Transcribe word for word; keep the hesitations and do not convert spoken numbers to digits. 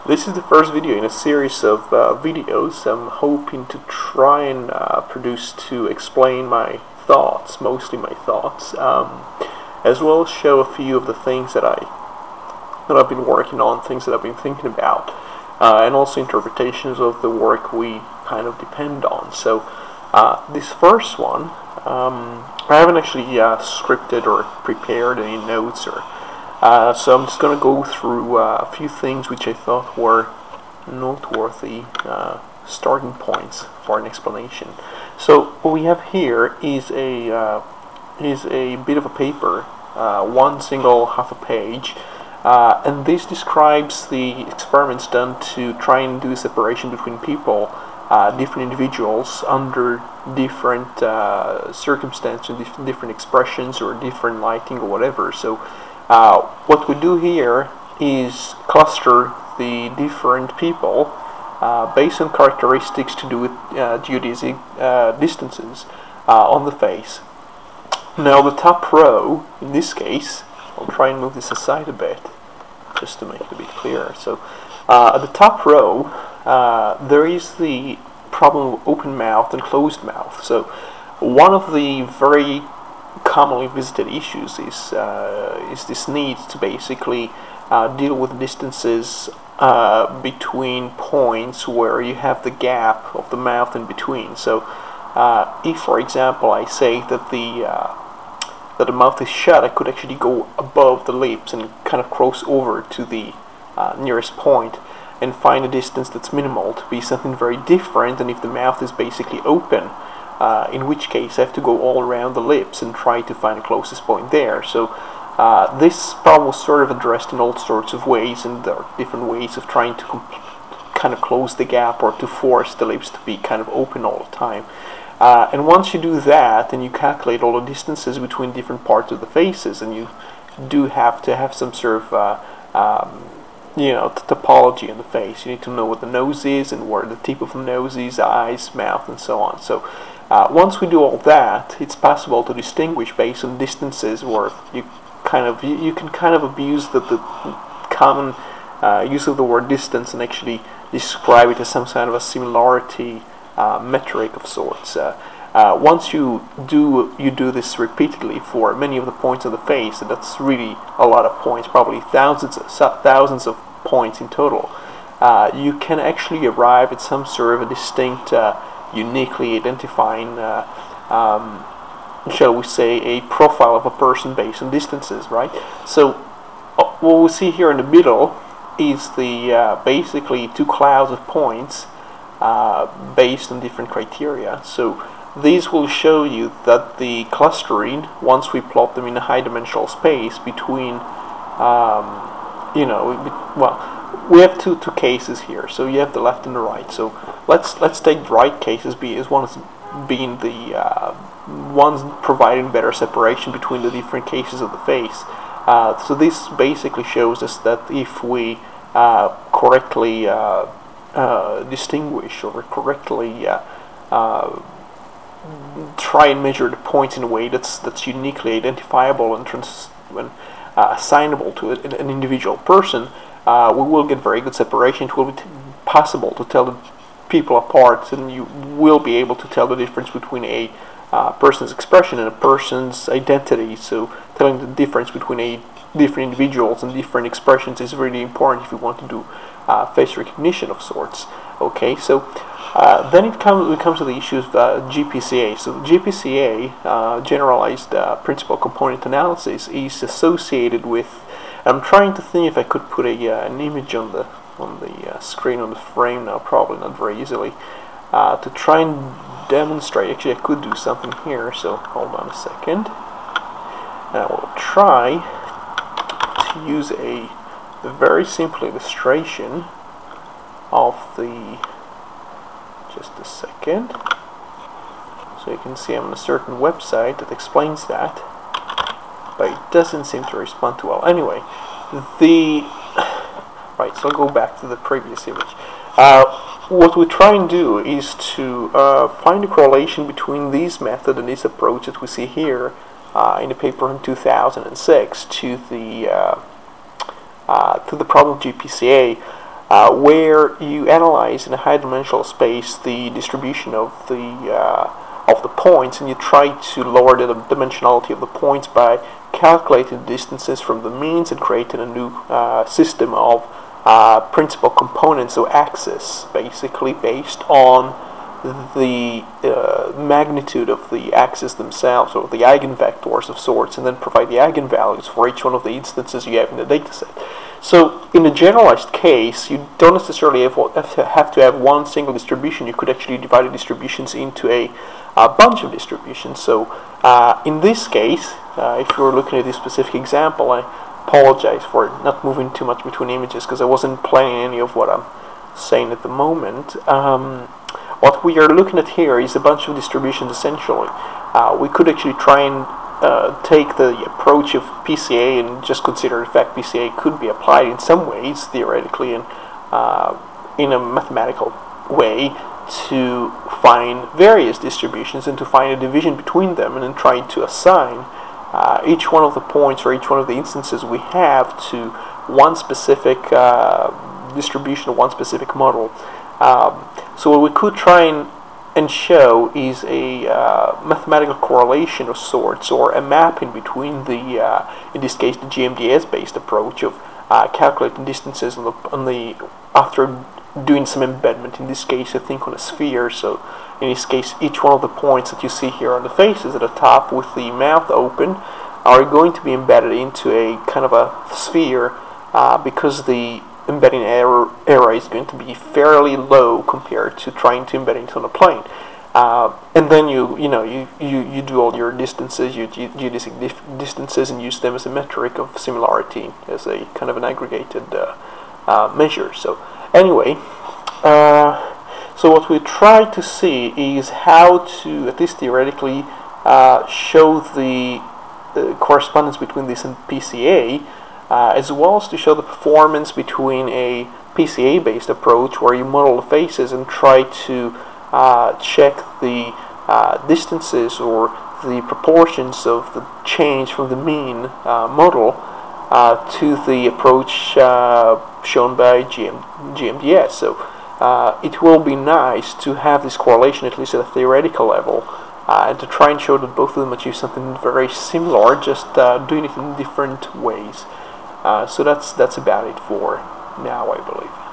This is the first video in a series of uh, videos I'm hoping to try and uh, produce to explain my thoughts, mostly my thoughts, um, as well as show a few of the things that, I, that I've been working on, things that I've been thinking about, uh, and also interpretations of the work we kind of depend on. So uh, this first one, um, I haven't actually uh, scripted or prepared any notes or Uh, so I'm just going to go through uh, a few things which I thought were noteworthy uh, starting points for an explanation. So what we have here is a uh, is a bit of a paper, uh, one single half a page, uh, and this describes the experiments done to try and do separation between people, uh, different individuals under different uh, circumstances, different expressions, or different lighting or whatever. So Uh, what we do here is cluster the different people uh, based on characteristics to do with uh, geodesic uh, distances uh, on the face. Now the top row, in this case, I'll try and move this aside a bit just to make it a bit clearer. So uh, at the top row uh, there is the problem of open mouth and closed mouth. So one of the very commonly visited issues is uh, is this need to basically uh, deal with distances uh, between points where you have the gap of the mouth in between. So uh, if, for example, I say that the uh, that the mouth is shut, I could actually go above the lips and kind of cross over to the uh, nearest point and find a distance that's minimal to be something very different than if the mouth is basically open. Uh, in which case I have to go all around the lips and try to find the closest point there. So uh, this problem was sort of addressed in all sorts of ways, and there are different ways of trying to kind of close the gap or to force the lips to be kind of open all the time. Uh, and once you do that, and you calculate all the distances between different parts of the faces, and you do have to have some sort of uh, um, you know, topology in the face. You need to know what the nose is and where the tip of the nose is, eyes, mouth, and so on. So Uh, once we do all that, it's possible to distinguish based on distances where you kind of you, you can kind of abuse the, the common uh, use of the word distance and actually describe it as some kind of a similarity uh, metric of sorts. Uh, uh, once you do you do this repeatedly for many of the points of the face, and that's really a lot of points, probably thousands of, thousands of points in total, uh, you can actually arrive at some sort of a distinct uh, uniquely identifying, uh, um, shall we say, a profile of a person based on distances, right? So uh, what we see here in the middle is the uh, basically two clouds of points uh, based on different criteria. So these will show you that the clustering, once we plot them in a high dimensional space between, um, you know, well, we have two two cases here. So you have the left and the right. So let's let's take the right case as be as one as being the uh, ones providing better separation between the different cases of the face. Uh, so this basically shows us that if we uh, correctly uh, uh, distinguish or correctly uh, uh, try and measure the points in a way that's that's uniquely identifiable and trans and uh, assignable to an, an individual person, Uh, we will get very good separation. It will be t possible to tell the people apart, and you will be able to tell the difference between a uh, person's expression and a person's identity. So telling the difference between a different individuals and different expressions is really important if you want to do uh, face recognition of sorts. Okay, so uh, then it comes it comes to the issue of uh, G P C A. So G P C A, uh, generalized uh, principal component analysis, is associated with. I'm trying to think if I could put a uh, an image on the on the uh, screen on the frame now. Probably not very easily. Uh, to try and demonstrate, actually, I could do something here. So hold on a second. And I will try to use a, a very simple illustration of the. Just a second. So you can see I'm on a certain website that explains that. But it doesn't seem to respond too well. Anyway, the right. So I'll go back to the previous image. Uh, what we try and do is to uh, find a correlation between this method and this approach that we see here uh, in the paper in two thousand six to the uh, uh, to the problem of G P C A. uh, where you analyze in a high-dimensional space the distribution of the uh, of the points, and you try to lower the dimensionality of the points by calculating distances from the means and creating a new uh, system of uh, principal components, so axes, basically based on the uh, magnitude of the axes themselves, or the eigenvectors of sorts, and then provide the eigenvalues for each one of the instances you have in the dataset. So in a generalized case, you don't necessarily have, have to have one single distribution. You could actually divide the distributions into a, a bunch of distributions. So uh, in this case, uh, if you're looking at this specific example, I apologize for not moving too much between images because I wasn't playing any of what I'm saying at the moment. Um, what we are looking at here is a bunch of distributions essentially. Uh, we could actually try and Uh, take the approach of P C A and just consider the fact P C A could be applied in some ways, theoretically and uh, in a mathematical way, to find various distributions and to find a division between them, and then try to assign uh, each one of the points or each one of the instances we have to one specific uh, distribution or one specific model. Um, so what we could try and and show is a uh, mathematical correlation of sorts, or a mapping between the, uh, in this case, the G M D S-based approach of uh, calculating distances on the, on the after doing some embedment. In this case, I think on a sphere. So in this case, each one of the points that you see here on the faces at the top with the mouth open are going to be embedded into a kind of a sphere, uh, because the embedding error, error is going to be fairly low compared to trying to embed it on a plane. Uh, and then you you know you, you, you do all your distances, you geodesic distances, and use them as a metric of similarity, as a kind of an aggregated uh, uh, measure. So anyway, uh, so what we try to see is how to, at least theoretically, uh, show the, the correspondence between this and P C A. Uh, as well as to show the performance between a P C A-based approach where you model the faces and try to uh, check the uh, distances or the proportions of the change from the mean uh, model uh, to the approach uh, shown by G M D S. So uh, it will be nice to have this correlation, at least at a theoretical level, uh, and to try and show that both of them achieve something very similar, just uh, doing it in different ways. Uh, so that's that's about it for now, I believe.